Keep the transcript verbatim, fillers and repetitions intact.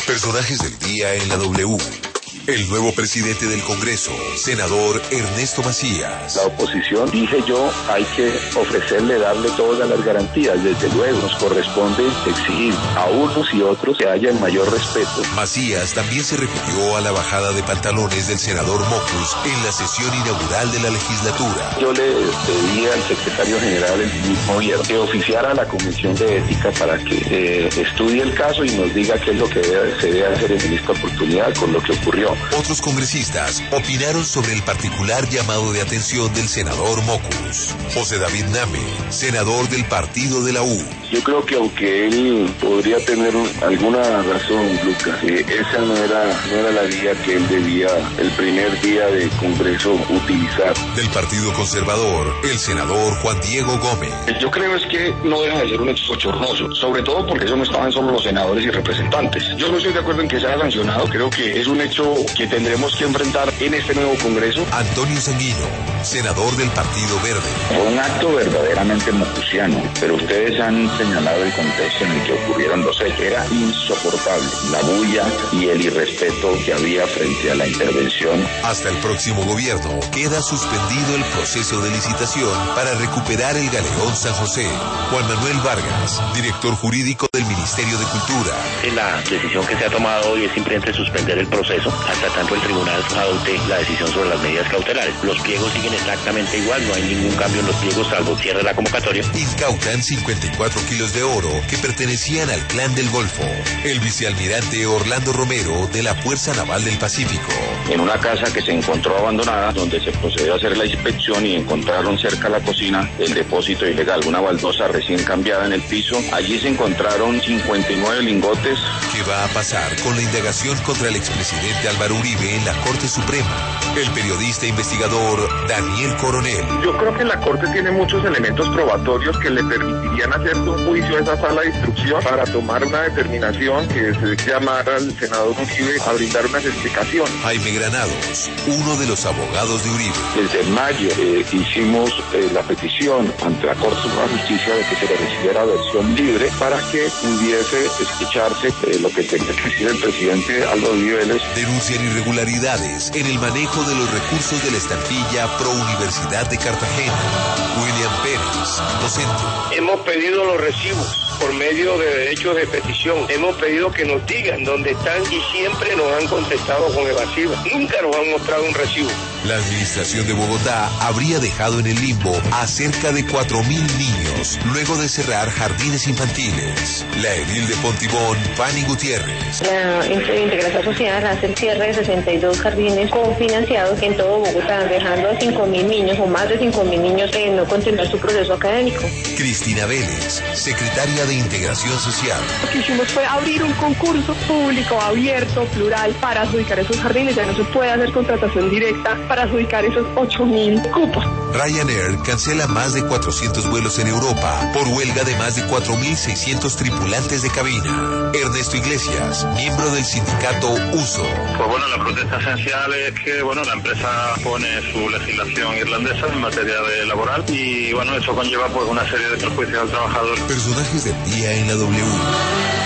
Personajes del día en la W. El nuevo presidente del Congreso, senador Ernesto Macías. La oposición, dije yo, hay que ofrecerle, darle todas las garantías. Desde luego, nos corresponde exigir a unos y otros que haya el mayor respeto. Macías también se refirió a la bajada de pantalones del senador Mocus en la sesión inaugural de la legislatura. Yo le pedí al secretario general el mismo viernes que oficiara a la Comisión de Ética para que eh, estudie el caso y nos diga qué es lo que debe, se debe hacer en esta oportunidad con lo que ocurrió. Otros congresistas opinaron sobre el particular llamado de atención del senador Mocus. José David Name, senador del partido de la U. Yo creo que aunque él podría tener alguna razón, Lucas, eh, esa no era, no era la vía que él debía el primer día de Congreso utilizar. Del Partido Conservador, el senador Juan Diego Gómez. Yo creo es que no deja de ser un hecho bochornoso, sobre todo porque eso no estaban solo los senadores y representantes. Yo no estoy de acuerdo en que sea sancionado, creo que es un hecho que tendremos que enfrentar en este nuevo Congreso. Antonio Sanguino, senador del Partido Verde. Fue un acto verdaderamente mocusiano, pero ustedes han señalado el contexto en el que ocurrieron los hechos. Era insoportable la bulla y el irrespeto que había frente a la intervención. Hasta el próximo gobierno queda suspendido el proceso de licitación para recuperar el Galeón San José. Juan Manuel Vargas, director jurídico del Ministerio de Cultura. La decisión que se ha tomado hoy es simplemente suspender el proceso hasta tanto el tribunal adopte la decisión sobre las medidas cautelares. Los pliegos siguen exactamente igual, no hay ningún cambio en los pliegos salvo cierre de la convocatoria. Incautan cincuenta y cuatro kilos de oro que pertenecían al Clan del Golfo. El vicealmirante Orlando Romero de la Fuerza Naval del Pacífico. En una casa que se encontró abandonada, donde se procedió a hacer la inspección y encontraron cerca a la cocina el depósito ilegal, una baldosa recién cambiada en el piso. Allí se encontraron cincuenta y nueve lingotes. ¿Qué va a pasar con la indagación contra el expresidente Álvaro Uribe en la Corte Suprema? El periodista investigador Daniel Coronel. Yo creo que la Corte tiene muchos elementos probatorios que le permitirían hacer un juicio a esa sala de instrucción para tomar una determinación que se llamara al senador Uribe a brindar unas explicaciones. Jaime Granados, uno de los abogados de Uribe. Desde mayo eh, hicimos eh, la petición ante la Corte Suprema de Justicia de que se le recibiera versión libre para que pudiese escucharse eh, lo que tenía que decir el presidente Álvaro Uribe Vélez. Denuncian irregularidades en el manejo de los recursos de la estampilla Pro Universidad de Cartagena. William Pérez, docente. Hemos pedido los recibos por medio de derechos de petición. Hemos pedido que nos digan dónde están y siempre nos han contestado con evasiva. Nunca nos han mostrado un recibo. La administración de Bogotá habría dejado en el limbo a cerca de cuatro mil niños luego de cerrar jardines infantiles. La edil de Pontibón, Fanny Gutiérrez. La Integración Social hace el cierre de sesenta y dos jardines cofinanciados en todo Bogotá, dejando a cinco mil niños o más de cinco mil niños en no continuar su proceso académico. Cristina Vélez, secretaria de Integración Social. Lo que hicimos fue abrir un concurso público, abierto, plural, para adjudicar esos jardines. Ya no se puede hacer contratación directa para adjudicar esos ocho mil cupos. Ryanair cancela más de cuatrocientos vuelos en Europa por huelga de más de cuatro mil seiscientos tripulantes de cabina. Ernesto Iglesias, miembro del sindicato USO. Pues bueno, la protesta esencial es que bueno, la empresa pone su legislación irlandesa en materia de laboral y bueno, eso conlleva pues una serie de perjuicios al trabajador. Personajes del día en la W.